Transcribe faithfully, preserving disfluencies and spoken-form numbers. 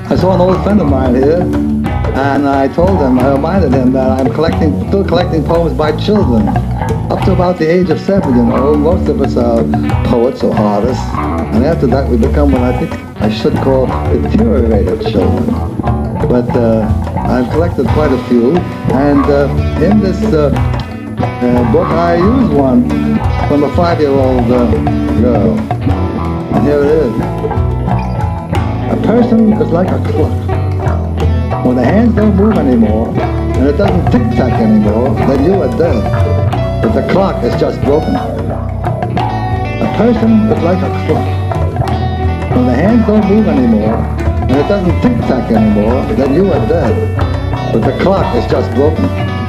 I saw an old friend of mine here, and I told him, I reminded him that I'm collecting, still collecting poems by children, up to about the age of seven, you know. Most of us are poets or artists, and after that we become what I think I should call deteriorated children. But uh, I've collected quite a few, and uh, in this uh, uh, book I used one from a five-year-old uh, girl, and here it is. A person is like a clock. When the hands don't move anymore, and it doesn't tick-tack anymore, then you are dead. But the clock is just broken. A person is like a clock. When the hands don't move anymore, and it doesn't tick-tack anymore, then you are dead. But the clock is just broken.